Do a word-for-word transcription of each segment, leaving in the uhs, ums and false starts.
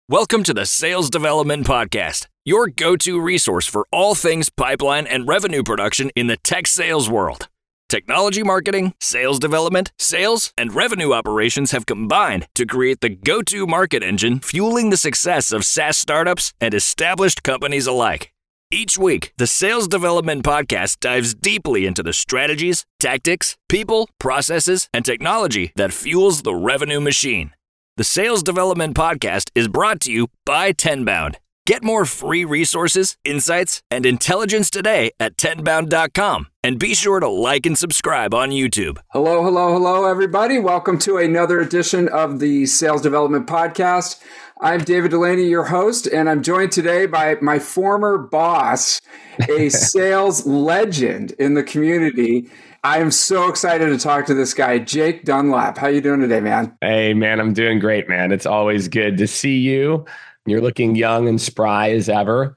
Welcome to the Sales Development Podcast, your go-to resource for all things pipeline and revenue production in the tech sales world. Technology marketing, sales development, sales, and revenue operations have combined to create the go-to market engine fueling the success of SaaS startups and established companies alike. Each week, the Sales Development Podcast dives deeply into the strategies, tactics, people, processes, and technology that fuels the revenue machine. The Sales Development Podcast is brought to you by Tenbound. Get more free resources, insights, and intelligence today at tenbound dot com. And be sure to like and subscribe on YouTube. Hello, hello, hello, everybody. Welcome to another edition of the Sales Development Podcast. I'm David Delaney, your host, and I'm joined today by my former boss, a sales legend in the community. I am so excited to talk to this guy, Jake Dunlap. How you doing today, man? Hey, man, I'm doing great, man. It's always good to see you. You're looking young and spry as ever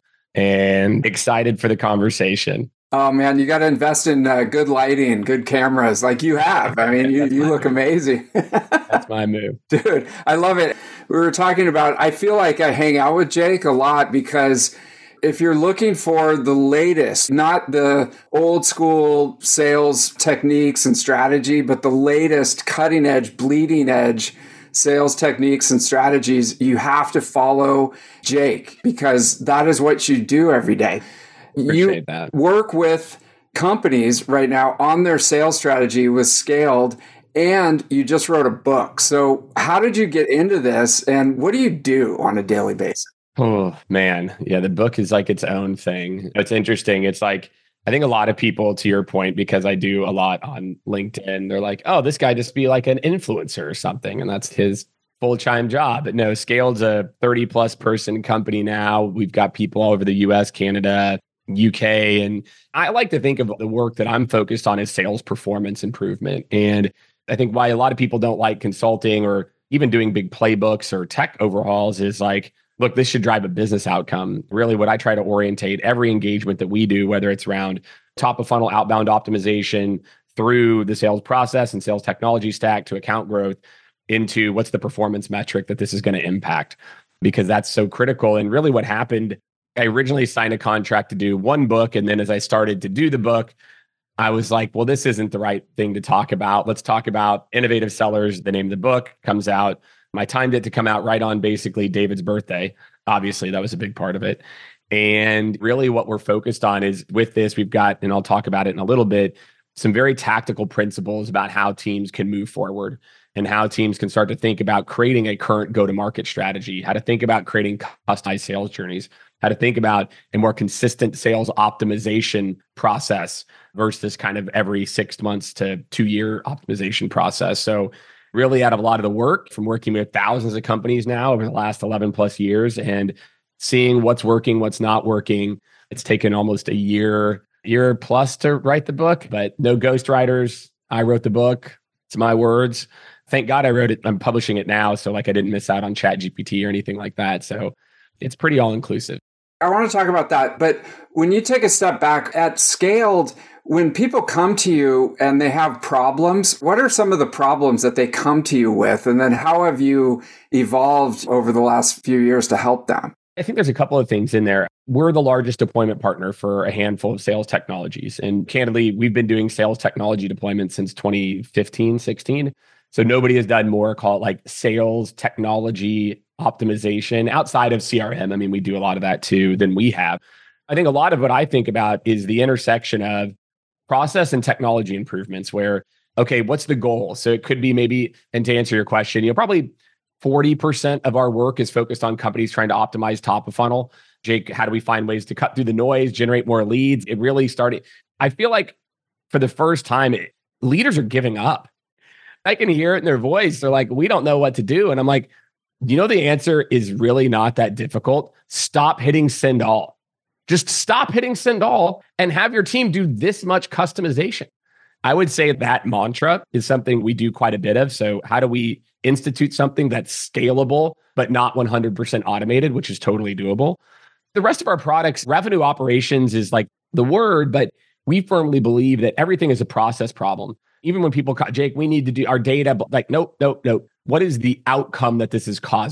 and excited for the conversation. Oh, man, you got to invest in uh, good lighting, good cameras like you have. I mean, you, you look amazing. That's my move. Dude, I love it. We were talking about, I feel like I hang out with Jake a lot because if you're looking for the latest, not the old school sales techniques and strategy, but the latest cutting edge, bleeding edge sales techniques and strategies, you have to follow Jake because that is what you do every day. Appreciate you that. Work with companies right now on their sales strategy with Scaled, and you just wrote a book. So how did you get into this and what do you do on a daily basis? Oh, man. Yeah, the book is like its own thing. It's interesting. It's like, I think a lot of people, to your point, because I do a lot on LinkedIn, they're like, oh, this guy just be like an influencer or something. And that's his full-time job. But no, Scaled's a thirty plus person company now. We've got people all over the U S, Canada, U K. And I like to think of the work that I'm focused on as sales performance improvement. And I think why a lot of people don't like consulting or even doing big playbooks or tech overhauls is like, look, this should drive a business outcome. Really, what I try to orientate every engagement that we do, whether it's around top of funnel outbound optimization through the sales process and sales technology stack to account growth, into what's the performance metric that this is going to impact, because that's so critical. And really what happened, I originally signed a contract to do one book. And then as I started to do the book, I was like, well, this isn't the right thing to talk about. Let's talk about Innovative Sellers. The name of the book comes out. I timed it to come out right on basically David's birthday. Obviously, that was a big part of it. And really what we're focused on is with this, we've got, and I'll talk about it in a little bit, some very tactical principles about how teams can move forward and how teams can start to think about creating a current go-to-market strategy, how to think about creating customized sales journeys, how to think about a more consistent sales optimization process versus kind of every six months to two-year optimization process. So really out of a lot of the work from working with thousands of companies now over the last eleven plus years and seeing what's working, what's not working. It's taken almost a year, year plus to write the book, but no ghostwriters. I wrote the book. It's my words. Thank God I wrote it. I'm publishing it now. So like I didn't miss out on ChatGPT or anything like that. So it's pretty all inclusive. I want to talk about that. But when you take a step back at Scaled, when people come to you and they have problems, what are some of the problems that they come to you with? And then how have you evolved over the last few years to help them? I think there's a couple of things in there. We're the largest deployment partner for a handful of sales technologies. And candidly, we've been doing sales technology deployment since twenty fifteen, sixteen. So nobody has done more, call it like sales technology optimization outside of C R M. I mean, we do a lot of that too, than we have. I think a lot of what I think about is the intersection of process and technology improvements where, okay, what's the goal? So it could be maybe, and to answer your question, you know, probably forty percent of our work is focused on companies trying to optimize top of funnel. Jake, how do we find ways to cut through the noise, generate more leads? It really started, I feel like for the first time, it, leaders are giving up. I can hear it in their voice. They're like, we don't know what to do. And I'm like, you know, the answer is really not that difficult. Stop hitting send all. Just stop hitting send all and have your team do this much customization. I would say that mantra is something we do quite a bit of. So how do we institute something that's scalable, but not one hundred percent automated, which is totally doable? The rest of our products, revenue operations is like the word, but we firmly believe that everything is a process problem. Even when people call, Jake, we need to do our data, but like, nope, nope, nope. What is the outcome that this is causing?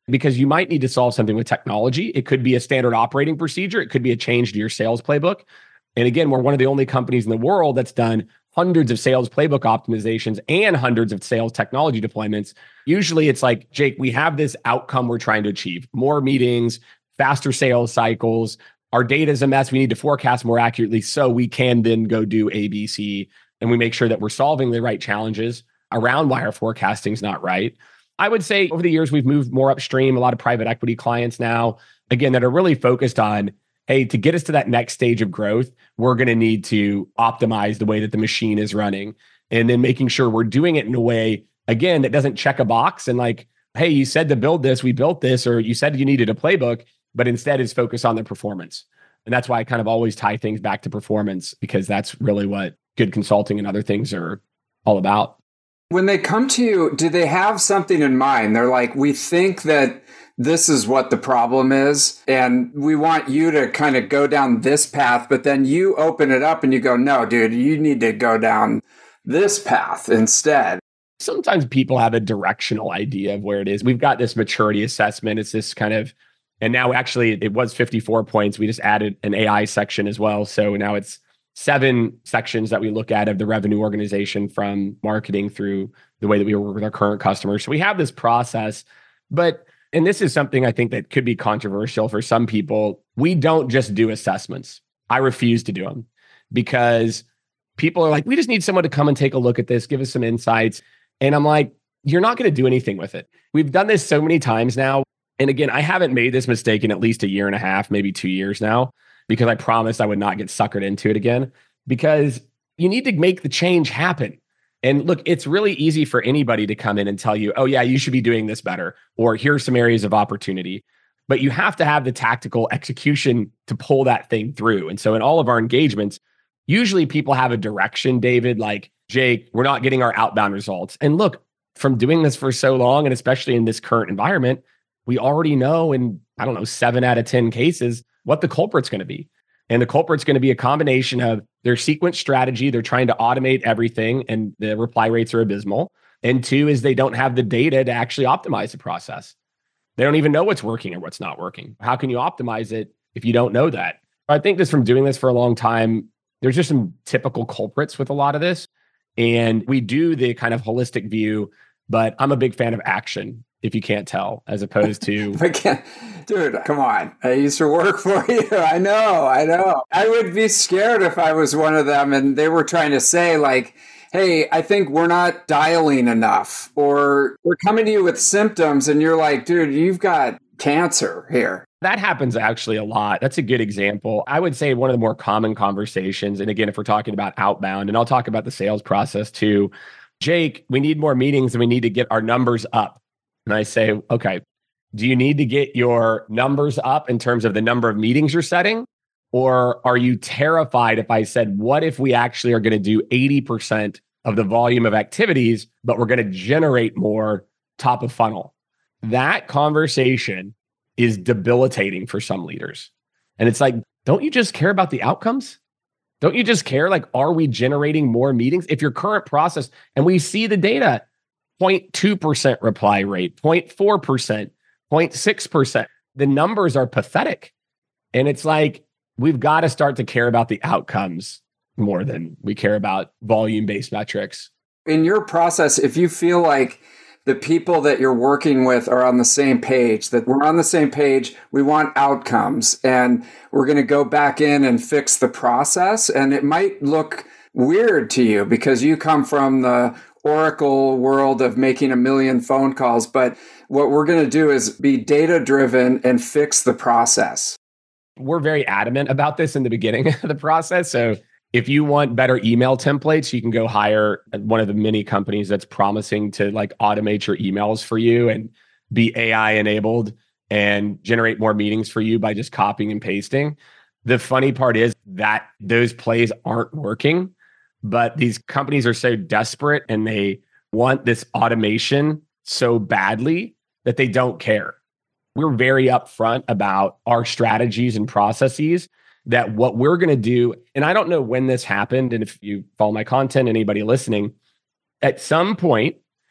because you might need to solve something with technology. It could be a standard operating procedure. It could be a change to your sales playbook. And again, we're one of the only companies in the world that's done hundreds of sales playbook optimizations and hundreds of sales technology deployments. Usually it's like, Jake, we have this outcome we're trying to achieve: more meetings, faster sales cycles. Our data is a mess. We need to forecast more accurately so we can then go do A, B, C. And we make sure that we're solving the right challenges around why our forecasting is not right. I would say over the years, we've moved more upstream. A lot of private equity clients now, again, that are really focused on, hey, to get us to that next stage of growth, we're going to need to optimize the way that the machine is running. And then making sure we're doing it in a way, again, that doesn't check a box and like, hey, you said to build this, we built this, or you said you needed a playbook, but instead is focused on the performance. And that's why I kind of always tie things back to performance, because that's really what good consulting and other things are all about. When they come to you, do they have something in mind? They're like, we think that this is what the problem is, and we want you to kind of go down this path, but then you open it up and you go, no, dude, you need to go down this path instead. Sometimes people have a directional idea of where it is. We've got this maturity assessment. It's this kind of, and now actually it was fifty-four points. We just added an A I section as well. So now it's seven sections that we look at of the revenue organization, from marketing through the way that we work with our current customers. So we have this process, but, and this is something I think that could be controversial for some people, we don't just do assessments. I refuse to do them because people are like, we just need someone to come and take a look at this, give us some insights. And I'm like, you're not going to do anything with it. We've done this so many times now. And again, I haven't made this mistake in at least a year and a half, maybe two years now, because I promised I would not get suckered into it again, because you need to make the change happen. And look, it's really easy for anybody to come in and tell you, oh yeah, you should be doing this better, or here's some areas of opportunity. But you have to have the tactical execution to pull that thing through. And so in all of our engagements, usually people have a direction, David, like, Jake, we're not getting our outbound results. And look, from doing this for so long, and especially in this current environment, we already know in, I don't know, seven out of ten cases, what the culprit's going to be. And the culprit's going to be a combination of their sequence strategy. They're trying to automate everything and the reply rates are abysmal. And two is they don't have the data to actually optimize the process. They don't even know what's working or what's not working. How can you optimize it if you don't know that? I think this from doing this for a long time, there's just some typical culprits with a lot of this. And we do the kind of holistic view, but I'm a big fan of action, if you can't tell, as opposed to... I can't, dude, come on. I used to work for you. I know, I know. I would be scared if I was one of them and they were trying to say like, hey, I think we're not dialing enough, or we're coming to you with symptoms and you're like, dude, you've got cancer here. That happens actually a lot. That's a good example. I would say one of the more common conversations, and again, if we're talking about outbound, and I'll talk about the sales process too, Jake, we need more meetings and we need to get our numbers up. And I say, okay, do you need to get your numbers up in terms of the number of meetings you're setting? Or are you terrified if I said, what if we actually are going to do eighty percent of the volume of activities, but we're going to generate more top of funnel? That conversation is debilitating for some leaders. And it's like, don't you just care about the outcomes? Don't you just care? Like, are we generating more meetings? If your current process, and we see the data, zero point two percent reply rate, zero point four percent, zero point six percent, the numbers are pathetic. And it's like, we've got to start to care about the outcomes more than we care about volume-based metrics. In your process, if you feel like the people that you're working with are on the same page, that we're on the same page, we want outcomes, and we're going to go back in and fix the process. And it might look weird to you because you come from the Oracle world of making a million phone calls. But what we're going to do is be data-driven and fix the process. We're very adamant about this in the beginning of the process. So if you want better email templates, you can go hire one of the many companies that's promising to like automate your emails for you and be A I enabled and generate more meetings for you by just copying and pasting. The funny part is that those plays aren't working, but these companies are so desperate and they want this automation so badly that they don't care. We're very upfront about our strategies and processes, that what we're going to do, and I don't know when this happened, and if you follow my content, anybody listening, at some point,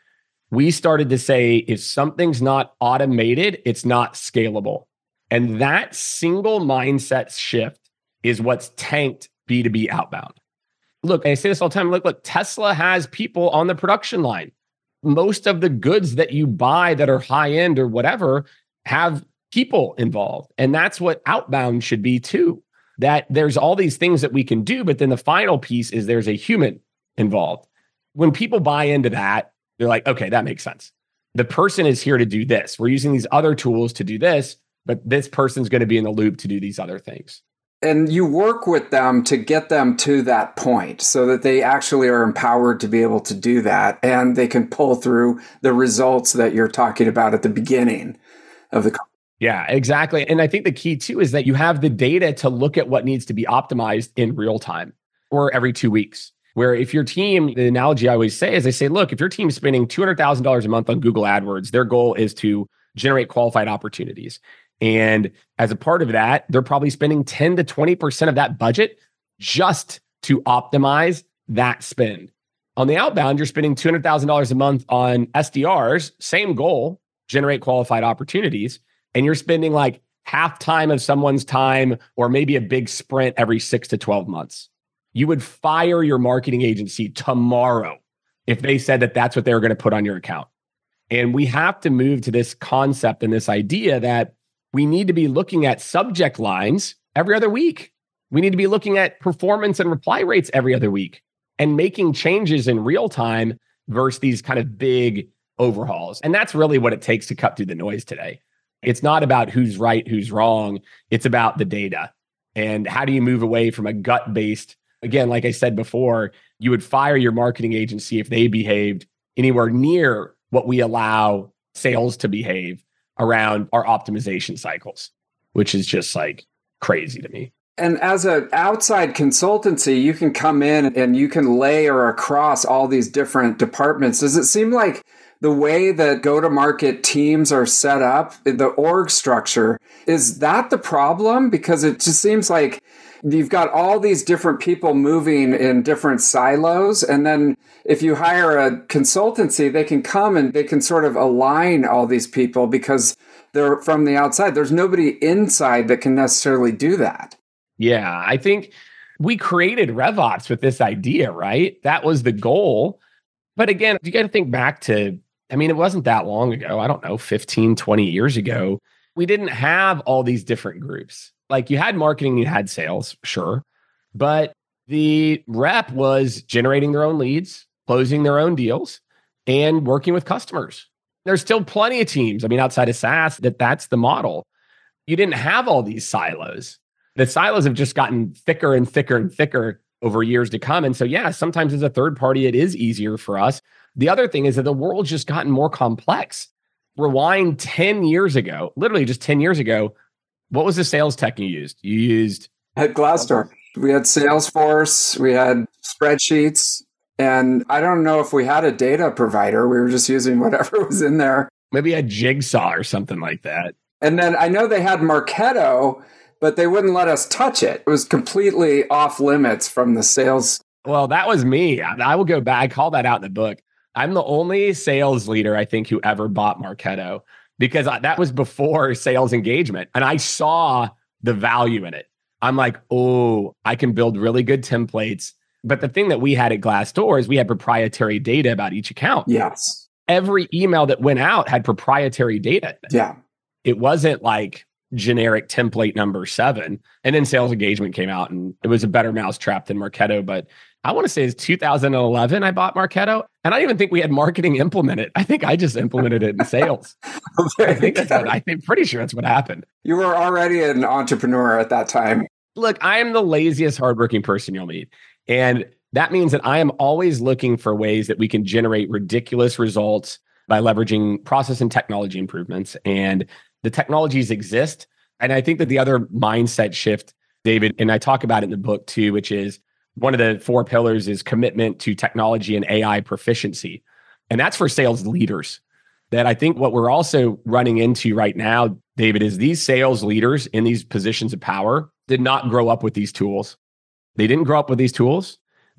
we started to say, if something's not automated, it's not scalable. And that single mindset shift is what's tanked B two B outbound. Look, I say this all the time. Look, look, Tesla has people on the production line. Most of the goods that you buy that are high end or whatever have people involved. And that's what outbound should be too. That there's all these things that we can do, but then the final piece is there's a human involved. When people buy into that, they're like, okay, that makes sense. The person is here to do this. We're using these other tools to do this, but this person's going to be in the loop to do these other things. And you work with them to get them to that point so that they actually are empowered to be able to do that. And they can pull through the results that you're talking about at the beginning of the company. Yeah, exactly. And I think the key too is that you have the data to look at what needs to be optimized in real time or every two weeks. Where if your team, the analogy I always say is I say, look, if your team's spending two hundred thousand dollars a month on Google AdWords, their goal is to generate qualified opportunities. And as a part of that, they're probably spending ten to twenty percent of that budget just to optimize that spend. On the outbound, you're spending two hundred thousand dollars a month on S D Rs, same goal, generate qualified opportunities. And you're spending like half time of someone's time or maybe a big sprint every six to twelve months. You would fire your marketing agency tomorrow if they said that that's what they were going to put on your account. And we have to move to this concept and this idea that we need to be looking at subject lines every other week. We need to be looking at performance and reply rates every other week and making changes in real time versus these kind of big overhauls. And that's really what it takes to cut through the noise today. It's not about who's right, who's wrong. It's about the data. And how do you move away from a gut-based, again, like I said before, you would fire your marketing agency if they behaved anywhere near what we allow sales to behave around our optimization cycles, which is just like crazy to me. And as an outside consultancy, you can come in and you can layer across all these different departments. Does it seem like the way that go-to-market teams are set up, the org structure, is that the problem? Because it just seems like you've got all these different people moving in different silos. And then if you hire a consultancy, they can come and they can sort of align all these people because they're from the outside. There's nobody inside that can necessarily do that. Yeah, I think we created RevOps with this idea, right? That was the goal. But again, you got to think back to, I mean, it wasn't that long ago. I don't know, fifteen, twenty years ago. We didn't have all these different groups. Like you had marketing, you had sales, sure. But the rep was generating their own leads, closing their own deals, and working with customers. There's still plenty of teams, I mean, outside of SaaS, that that's the model. You didn't have all these silos. The silos have just gotten thicker and thicker and thicker over years to come. And so, yeah, sometimes as a third party, it is easier for us. The other thing is that the world's just gotten more complex. Rewind ten years ago, literally just ten years ago, what was the sales tech you used? You used... At Glassdoor. We had Salesforce, we had spreadsheets, and I don't know if we had a data provider. We were just using whatever was in there. Maybe a Jigsaw or something like that. And then I know they had Marketo, but they wouldn't let us touch it. It was completely off limits from the sales. Well, that was me. I will go back. I call that out in the book. I'm the only sales leader, I think, who ever bought Marketo because I, that was before sales engagement. And I saw the value in it. I'm like, oh, I can build really good templates. But the thing that we had at Glassdoor is we had proprietary data about each account. Yes. Every email that went out had proprietary data. Yeah. It wasn't like generic template number seven. And then sales engagement came out and it was a better mousetrap than Marketo. But I want to say it's two thousand eleven I bought Marketo. And I don't even think we had marketing implemented. I think I just implemented it in sales. I think that's what, I think pretty sure that's what happened. You were already an entrepreneur at that time. Look, I am the laziest, hardworking person you'll meet. And that means that I am always looking for ways that we can generate ridiculous results by leveraging process and technology improvements. And the technologies exist. And I think that the other mindset shift, David, and I talk about it in the book too, which is one of the four pillars is commitment to technology and A I proficiency. And that's for sales leaders. That I think what we're also running into right now, David, is these sales leaders in these positions of power did not grow up with these tools. They didn't grow up with these tools.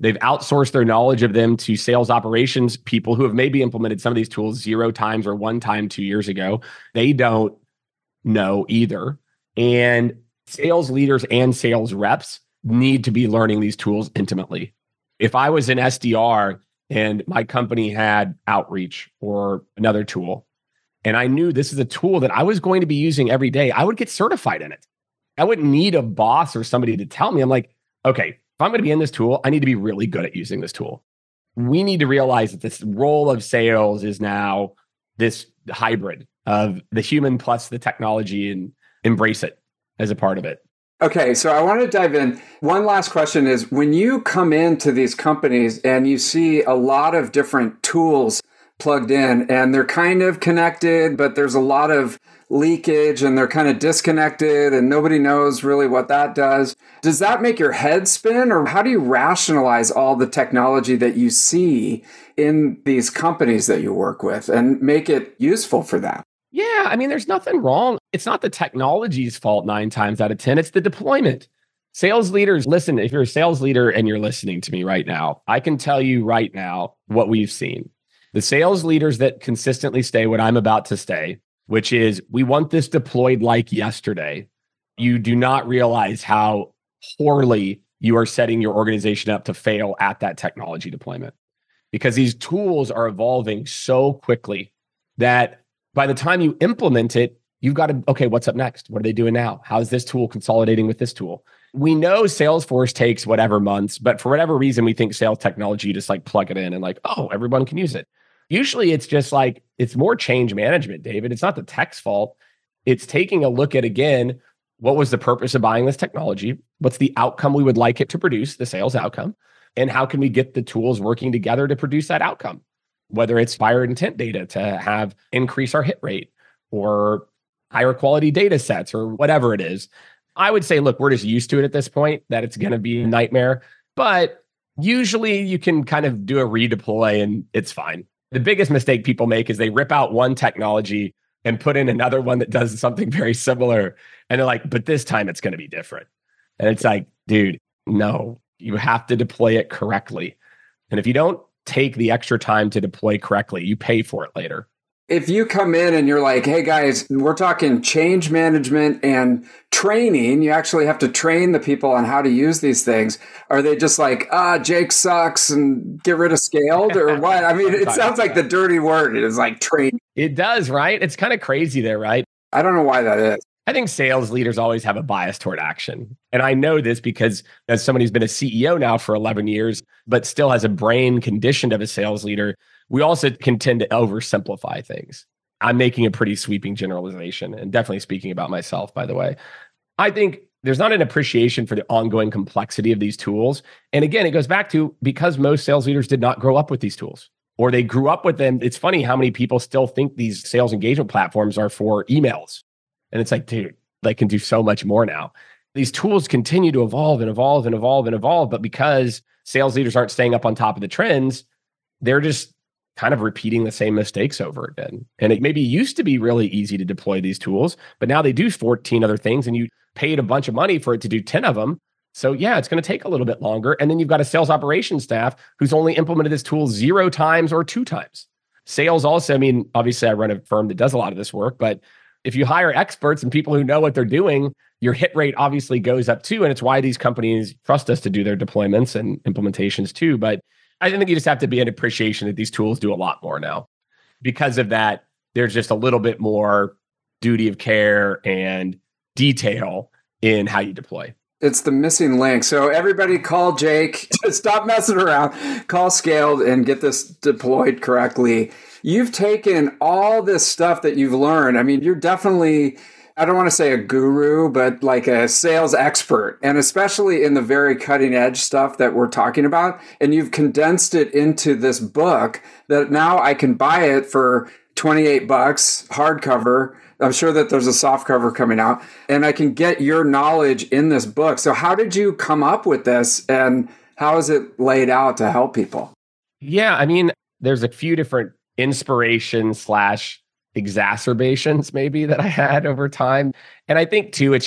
They've outsourced their knowledge of them to sales operations people who have maybe implemented some of these tools zero times or one time two years ago. They don't know either. And sales leaders and sales reps need to be learning these tools intimately. If I was an S D R and my company had Outreach or another tool, and I knew this is a tool that I was going to be using every day, I would get certified in it. I wouldn't need a boss or somebody to tell me. I'm like, okay, if I'm going to be in this tool, I need to be really good at using this tool. We need to realize that this role of sales is now this hybrid of the human plus the technology, and embrace it as a part of it. Okay, so I want to dive in. One last question is, when you come into these companies and you see a lot of different tools plugged in and they're kind of connected, but there's a lot of leakage and they're kind of disconnected and nobody knows really what that does, does that make your head spin? Or how do you rationalize all the technology that you see in these companies that you work with and make it useful for them? Yeah, I mean, there's nothing wrong. It's not the technology's fault nine times out of ten. It's the deployment. Sales leaders, listen, if you're a sales leader and you're listening to me right now, I can tell you right now what we've seen. The sales leaders that consistently stay what I'm about to stay, which is we want this deployed like yesterday. You do not realize how poorly you are setting your organization up to fail at that technology deployment, because these tools are evolving so quickly that by the time you implement it, you've got to, okay, what's up next? What are they doing now? How is this tool consolidating with this tool? We know Salesforce takes whatever months, but for whatever reason, we think sales technology, you just like plug it in and like, oh, everyone can use it. Usually it's just like, it's more change management, David. It's not the tech's fault. It's taking a look at, again, what was the purpose of buying this technology? What's the outcome we would like it to produce, the sales outcome? And how can we get the tools working together to produce that outcome? Whether it's buyer intent data to have increase our hit rate or higher quality data sets or whatever it is. I would say, look, we're just used to it at this point, that it's going to be a nightmare. But usually you can kind of do a redeploy and it's fine. The biggest mistake people make is they rip out one technology and put in another one that does something very similar. And they're like, but this time it's going to be different. And it's like, dude, no, you have to deploy it correctly. And if you don't take the extra time to deploy correctly, you pay for it later. If you come in and you're like, hey guys, we're talking change management and training, you actually have to train the people on how to use these things. Are they just like, ah, Jake sucks and get rid of Scaled or what? I mean, it sounds like the dirty word. It is like train. It does, right? It's kind of crazy there, right? I don't know why that is. I think sales leaders always have a bias toward action. And I know this because as somebody who's been a C E O now for eleven years, but still has a brain conditioned of a sales leader, we also can tend to oversimplify things. I'm making a pretty sweeping generalization and definitely speaking about myself, by the way. I think there's not an appreciation for the ongoing complexity of these tools. And again, it goes back to because most sales leaders did not grow up with these tools or they grew up with them. It's funny how many people still think these sales engagement platforms are for emails. And it's like, dude, they can do so much more now. These tools continue to evolve and evolve and evolve and evolve. But because sales leaders aren't staying up on top of the trends, they're just kind of repeating the same mistakes over again. And it maybe used to be really easy to deploy these tools, but now they do fourteen other things and you paid a bunch of money for it to do ten of them. So yeah, it's going to take a little bit longer. And then you've got a sales operations staff who's only implemented this tool zero times or two times. Sales also, I mean, obviously I run a firm that does a lot of this work, but if you hire experts and people who know what they're doing, your hit rate obviously goes up too. And it's why these companies trust us to do their deployments and implementations too. But I think you just have to be an appreciation that these tools do a lot more now. Because of that, there's just a little bit more duty of care and detail in how you deploy. It's the missing link. So everybody call Jake. Stop messing around. Call Scaled and get this deployed correctly. You've taken all this stuff that you've learned. I mean, you're definitely, I don't want to say a guru, but like a sales expert, and especially in the very cutting edge stuff that we're talking about. And you've condensed it into this book that now I can buy it for twenty-eight bucks, hardcover. I'm sure that there's a soft cover coming out, and I can get your knowledge in this book. So how did you come up with this, and how is it laid out to help people? Yeah, I mean, there's a few different inspiration slash exacerbations maybe that I had over time. And I think too, it's just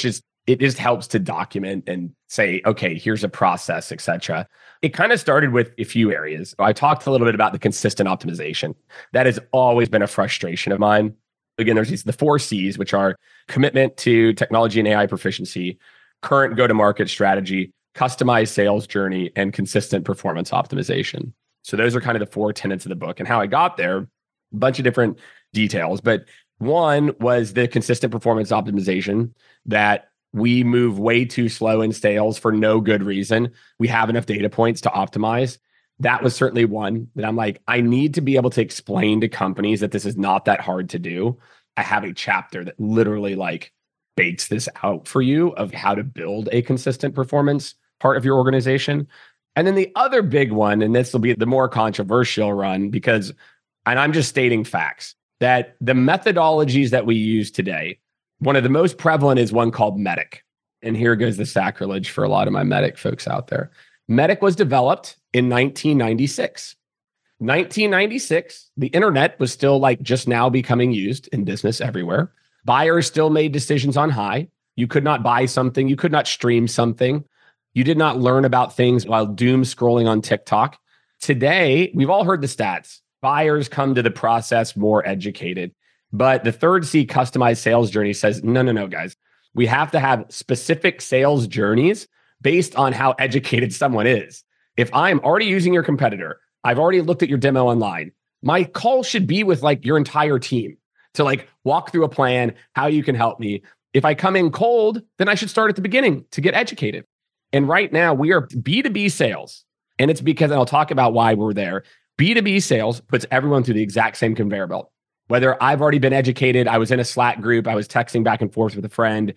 it just helps to document and say, okay, here's a process, et cetera. It kind of started with a few areas. I talked a little bit about the consistent optimization. That has always been a frustration of mine. Again, there's these the four C's, which are commitment to technology and A I proficiency, current go-to-market strategy, customized sales journey, and consistent performance optimization. So those are kind of the four tenets of the book. And how I got there, a bunch of different details. But one was the consistent performance optimization, that we move way too slow in sales for no good reason. We have enough data points to optimize. That was certainly one that I'm like, I need to be able to explain to companies that this is not that hard to do. I have a chapter that literally like bakes this out for you of how to build a consistent performance part of your organization. And then the other big one, and this will be the more controversial run because, and I'm just stating facts, that the methodologies that we use today, one of the most prevalent is one called MEDDIC. And here goes the sacrilege for a lot of my MEDDIC folks out there. MEDDIC was developed in nineteen ninety-six. nineteen ninety-six, the internet was still like just now becoming used in business everywhere. Buyers still made decisions on high. You could not buy something. You could not stream something. You did not learn about things while doom scrolling on TikTok. Today, we've all heard the stats. Buyers come to the process more educated. But the third C, customized sales journey, says, no, no, no, guys. We have to have specific sales journeys based on how educated someone is. If I'm already using your competitor, I've already looked at your demo online, my call should be with like your entire team to like walk through a plan, how you can help me. If I come in cold, then I should start at the beginning to get educated. And right now we are B two B sales. And it's because, and I'll talk about why we're there. B two B sales puts everyone through the exact same conveyor belt. Whether I've already been educated, I was in a Slack group, I was texting back and forth with a friend,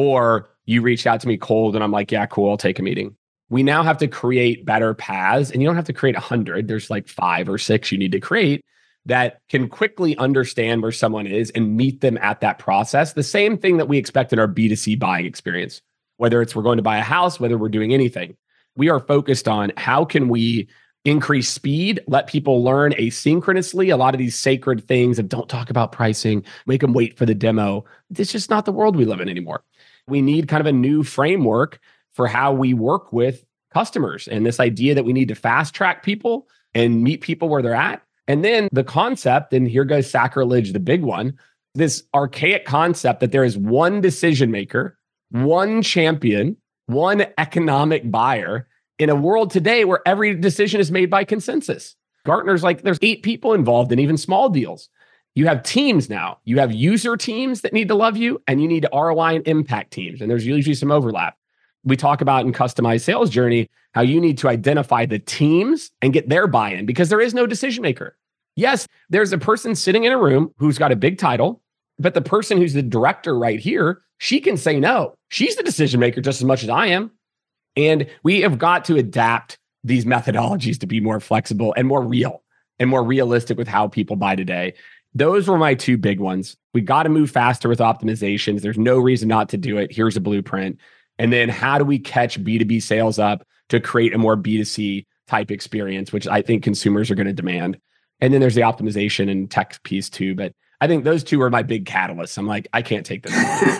or you reached out to me cold and I'm like, yeah, cool, I'll take a meeting. We now have to create better paths, and you don't have to create a hundred. There's like five or six you need to create that can quickly understand where someone is and meet them at that process. The same thing that we expect in our B two C buying experience, whether it's we're going to buy a house, whether we're doing anything. We are focused on how can we increase speed, let people learn asynchronously. A lot of these sacred things of don't talk about pricing, make them wait for the demo. It's just not the world we live in anymore. We need kind of a new framework for how we work with customers, and this idea that we need to fast track people and meet people where they're at. And then the concept, and here goes sacrilege, the big one, this archaic concept that there is one decision maker, one champion, one economic buyer in a world today where every decision is made by consensus. Gartner's like, there's eight people involved in even small deals. You have teams now. You have user teams that need to love you, and you need R O I and impact teams. And there's usually some overlap. We talk about in customized sales journey, how you need to identify the teams and get their buy-in because there is no decision maker. Yes, there's a person sitting in a room who's got a big title, but the person who's the director right here, she can say no. She's the decision maker just as much as I am. And we have got to adapt these methodologies to be more flexible and more real and more realistic with how people buy today. Those were my two big ones. We got to move faster with optimizations. There's no reason not to do it. Here's a blueprint. And then how do we catch B two B sales up to create a more B two C type experience, which I think consumers are going to demand. And then there's the optimization and tech piece too. But I think those two are my big catalysts. I'm like, I can't take this.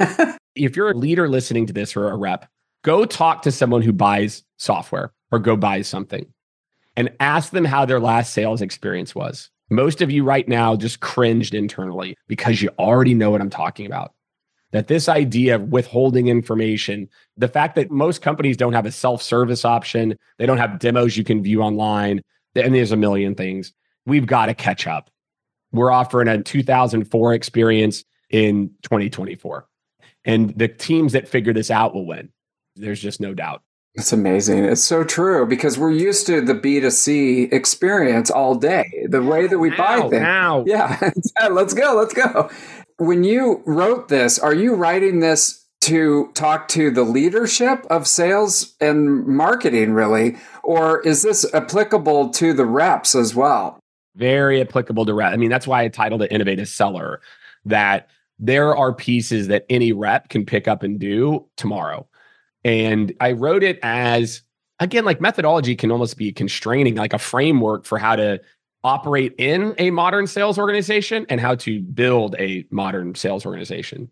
If you're a leader listening to this or a rep, go talk to someone who buys software or go buy something and ask them how their last sales experience was. Most of you right now just cringed internally because you already know what I'm talking about. That this idea of withholding information, the fact that most companies don't have a self-service option, they don't have demos you can view online, and there's a million things. We've got to catch up. We're offering a two thousand four experience in twenty twenty-four. And the teams that figure this out will win. There's just no doubt. It's amazing. It's so true because we're used to the B two C experience all day, the way that we ow, buy things. Ow. Yeah, let's go, let's go. When you wrote this, are you writing this to talk to the leadership of sales and marketing, really? Or is this applicable to the reps as well? Very applicable to rep. I mean, that's why I titled it Innovative Seller, that there are pieces that any rep can pick up and do tomorrow. And I wrote it as, again, like methodology can almost be constraining, like a framework for how to operate in a modern sales organization and how to build a modern sales organization.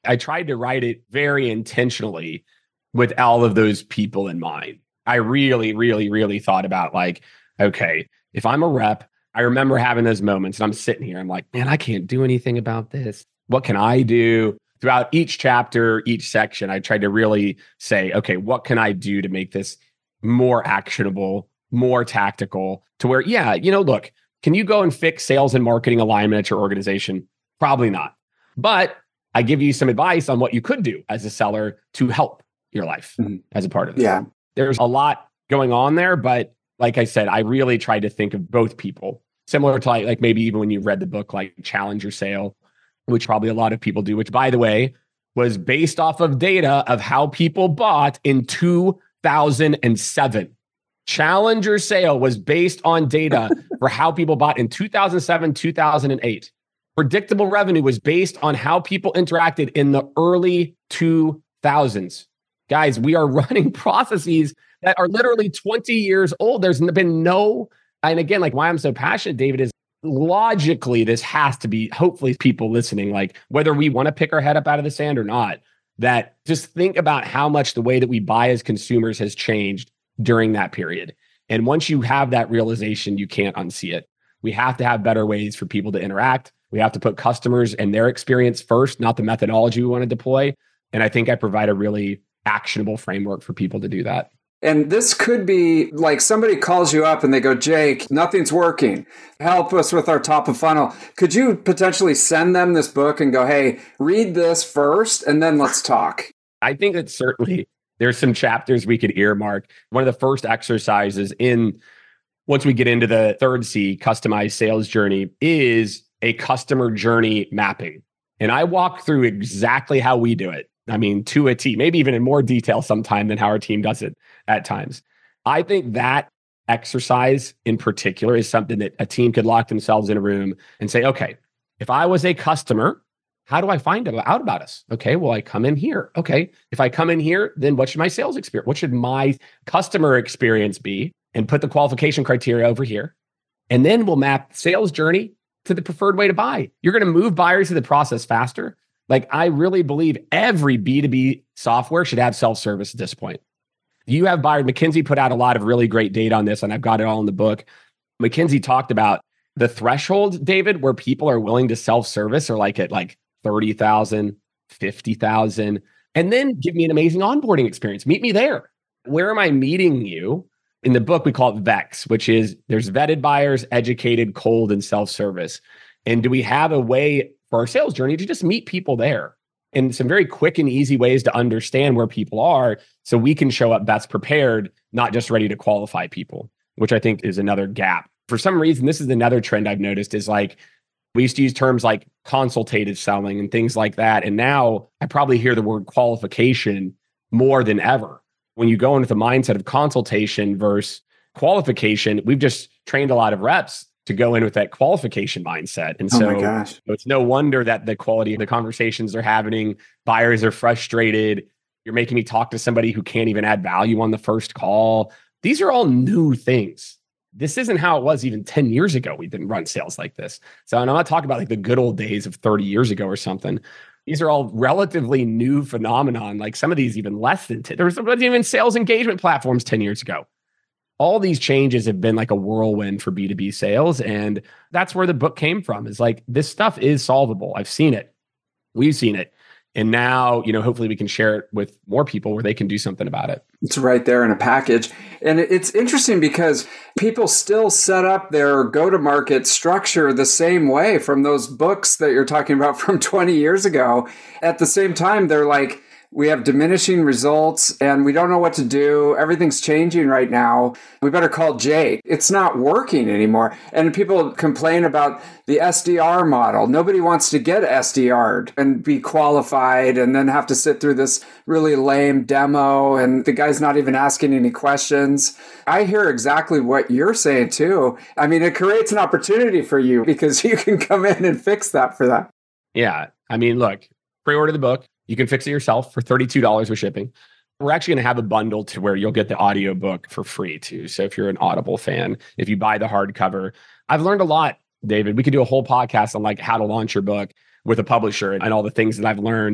I tried to write it very intentionally with all of those people in mind. I really, really, really thought about like, okay, if I'm a rep, I remember having those moments and I'm sitting here, I'm like, man, I can't do anything about this. What can I do? Throughout each chapter, each section, I tried to really say, okay, what can I do to make this more actionable, more tactical to where, yeah, you know, look, can you go and fix sales and marketing alignment at your organization? Probably not. But I give you some advice on what you could do as a seller to help your life mm-hmm. as a part of this. Yeah. There's a lot going on there, but like I said, I really tried to think of both people, similar to like, like maybe even when you read the book, like Challenge Your Sale, which probably a lot of people do, which by the way, was based off of data of how people bought in two thousand seven. Challenge Your Sale was based on data for how people bought in two thousand seven, two thousand eight. Predictable Revenue was based on how people interacted in the early two thousands. Guys, we are running processes that are literally twenty years old. There's been no, and again, like why I'm so passionate, David, is logically, this has to be, hopefully people listening, like whether we want to pick our head up out of the sand or not, that just think about how much the way that we buy as consumers has changed during that period. And once you have that realization, you can't unsee it. We have to have better ways for people to interact. We have to put customers and their experience first, not the methodology we want to deploy. And I think I provide a really actionable framework for people to do that. And this could be like somebody calls you up and they go, Jake, nothing's working. Help us with our top of funnel. Could you potentially send them this book and go, hey, read this first and then let's talk? I think that certainly there's some chapters we could earmark. One of the first exercises in, once we get into the third C, customized sales journey, is a customer journey mapping. And I walk through exactly how we do it. I mean, to a T, maybe even in more detail sometime than how our team does it at times. I think that exercise in particular is something that a team could lock themselves in a room and say, okay, if I was a customer, how do I find out about us? Okay, well, I come in here. Okay, if I come in here, then what should my sales experience, what should my customer experience be? And put the qualification criteria over here. And then we'll map sales journey to the preferred way to buy. You're going to move buyers through the process faster. Like, I really believe every B two B software should have self-service at this point. You have buyers. McKinsey put out a lot of really great data on this, and I've got it all in the book. McKinsey talked about the threshold, David, where people are willing to self-service are like at like thirty thousand, fifty thousand, and then give me an amazing onboarding experience. Meet me there. Where am I meeting you? In the book, we call it VEX, which is there's vetted buyers, educated, cold, and self-service. And do we have a way for our sales journey to just meet people there? And some very quick and easy ways to understand where people are so we can show up best prepared, not just ready to qualify people, which I think is another gap. For some reason, this is another trend I've noticed is like, we used to use terms like consultative selling and things like that. And now I probably hear the word qualification more than ever. When you go into the mindset of consultation versus qualification, we've just trained a lot of reps to go in with that qualification mindset. And so oh my gosh. It's no wonder that the quality of the conversations they're having, buyers are frustrated. You're making me talk to somebody who can't even add value on the first call. These are all new things. This isn't how it was even ten years ago. We didn't run sales like this. So and I'm not talking about like the good old days of thirty years ago or something. These are all relatively new phenomenon. Like some of these even less than ten. There was even sales engagement platforms ten years ago. All these changes have been like a whirlwind for B two B sales. And that's where the book came from, is like, this stuff is solvable. I've seen it. We've seen it. And now, you know, hopefully we can share it with more people where they can do something about it. It's right there in a package. And it's interesting because people still set up their go-to-market structure the same way from those books that you're talking about from twenty years ago. At the same time, they're like, we have diminishing results and we don't know what to do. Everything's changing right now. We better call Jake. It's not working anymore. And people complain about the S D R model. Nobody wants to get S D R'd and be qualified and then have to sit through this really lame demo and the guy's not even asking any questions. I hear exactly what you're saying too. I mean, it creates an opportunity for you because you can come in and fix that for them. Yeah. I mean, look, pre-order the book. You can fix it yourself for thirty-two dollars with shipping. We're actually going to have a bundle to where you'll get the audiobook for free too. So if you're an Audible fan, if you buy the hardcover, I've learned a lot, David. We could do a whole podcast on like how to launch your book with a publisher and all the things that I've learned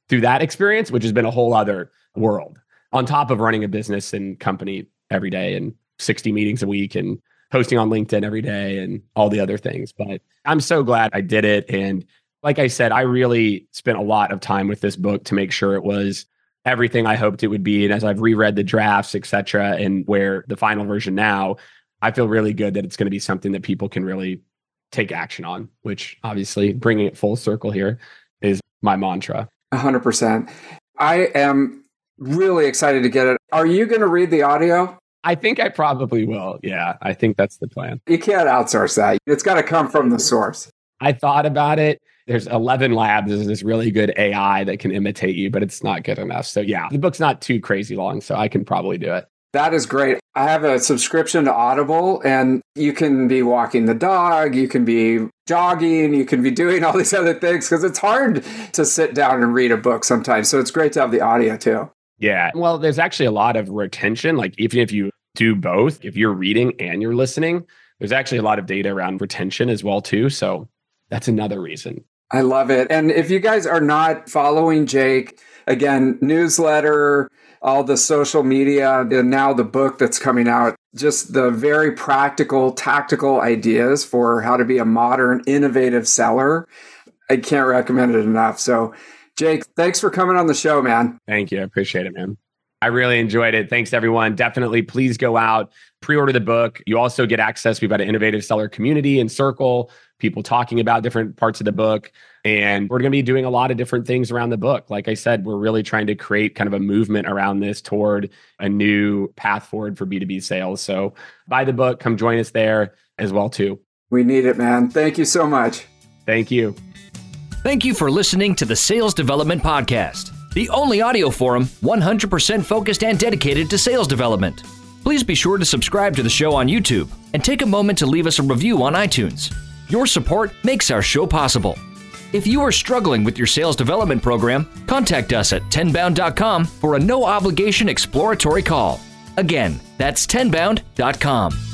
through that experience, which has been a whole other world on top of running a business and company every day and sixty meetings a week and posting on LinkedIn every day and all the other things. But I'm so glad I did it. And like I said, I really spent a lot of time with this book to make sure it was everything I hoped it would be. And as I've reread the drafts, et cetera, and where the final version now, I feel really good that it's going to be something that people can really take action on, which obviously bringing it full circle here is my mantra. one hundred percent. I am really excited to get it. Are you going to read the audio? I think I probably will. Yeah, I think that's the plan. You can't outsource that. It's got to come from the source. I thought about it. There's eleven Labs. There's this really good A I that can imitate you, but it's not good enough. So yeah, the book's not too crazy long, so I can probably do it. That is great. I have a subscription to Audible, and you can be walking the dog, you can be jogging, you can be doing all these other things because it's hard to sit down and read a book sometimes. So it's great to have the audio too. Yeah. Well, there's actually a lot of retention. Like even if you do both, if you're reading and you're listening, there's actually a lot of data around retention as well too. So that's another reason. I love it. And if you guys are not following Jake, again, newsletter, all the social media, and now the book that's coming out, just the very practical, tactical ideas for how to be a modern, innovative seller. I can't recommend it enough. So Jake, thanks for coming on the show, man. Thank you. I appreciate it, man. I really enjoyed it. Thanks, everyone. Definitely, please go out, pre-order the book. You also get access. We've got an innovative seller community in Circle, people talking about different parts of the book. And we're going to be doing a lot of different things around the book. Like I said, we're really trying to create kind of a movement around this toward a new path forward for B two B sales. So buy the book, come join us there as well, too. We need it, man. Thank you so much. Thank you. Thank you for listening to the Sales Development Podcast, the only audio forum one hundred percent focused and dedicated to sales development. Please be sure to subscribe to the show on YouTube and take a moment to leave us a review on iTunes. Your support makes our show possible. If you are struggling with your sales development program, contact us at ten bound dot com for a no-obligation exploratory call. Again, that's ten bound dot com.